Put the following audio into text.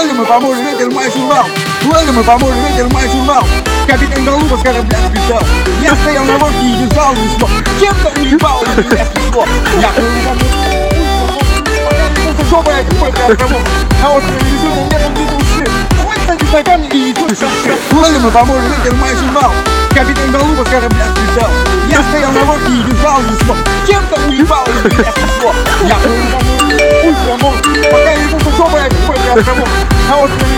мы поможем, ветер мой журнал. Мы поможем, ветер мой журнал. Капитан Голубов с корабля сбежал. Я стоял на лодке и вязал не смог. Чем-то уебал, меня смесло. Я жопа, я какой-то островок. А вот привезу, у меня там где-то ушли. Хватит на камни и идут шаг. Мы поможем, ветер мой журнал. Капитан Голубов с корабля сбежал. Я стоял на лодке и вязал не смог. Чем-то уебал, меня смесло. Я пока я не жопа, я какой-то островок. А вот